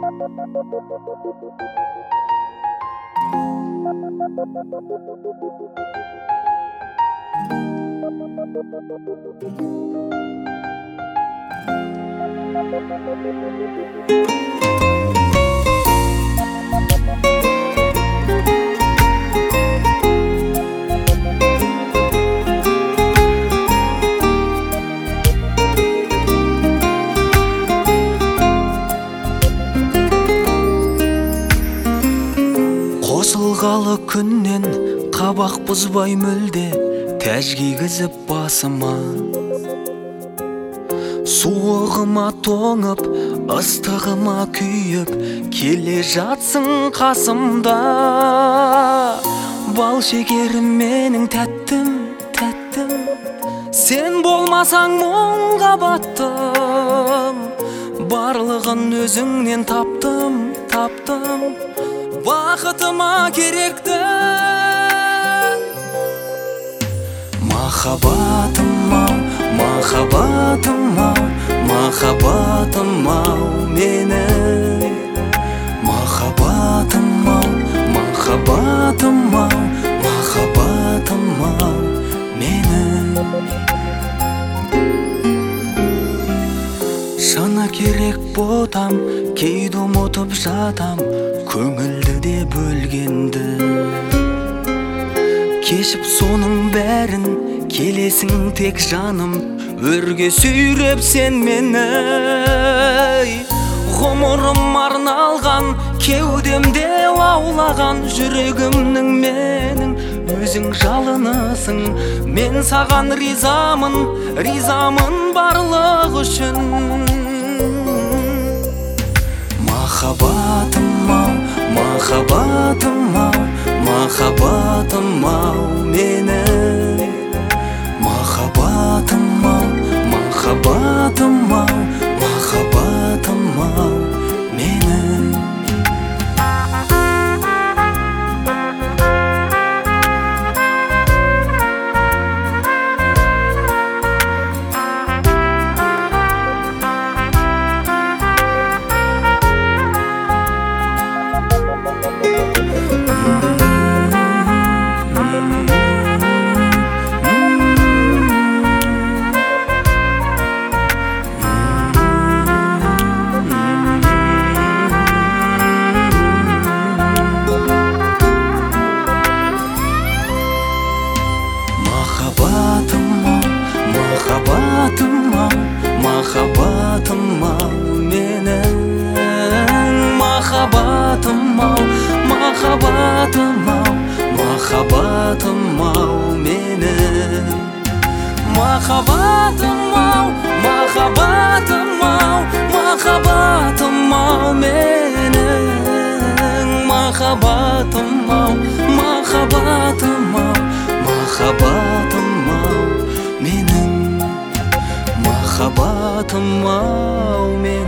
Қосылғалы күннен қабақ бұзбай мүлде тәж кигізіп басыма, суығыма тоңып ыстығыма күйіп келе жатсың қасымда. Бал шекерім менің тәттім, тәттім, сен болмасаң мұңға баттым. Барлығын өзіңнен таптым, таптым, бақытыма керекті. Махаббатым-ау, махаббатым-ау, махаббатым-ау менің. Махаббатым-ау, махаббатым-ау, махаббатым-ау менің. Шыны керек ботам, кейде ұмытып жатам, көңілді де бөлгенді. Кешіп соның бәрін келесің тек жаным, өрге сүйреп сен мені. Ғұмырым арналған, кеудемде лаулаған жүрегімнің менің. Өзің жалынысың, мен саған ризамын, ризамын барлық үшін. Махаббатым-ау, махаббатым-ау, махаббатым-ау менің. Махаббатым-ау, махаббатым-ау, махаббатым-ау менің. Махаббатым-ау, махаббатым-ау менің. Махаббатым-ау, махаббатым-ау, махаббатым-ау менің. Махаббатым-ау, махаббатым-ау, махаббатым-ау менің. Махаббатым-ау, махаббатым-ау, махаббатым-ау менің. Махаббатым-ау менің.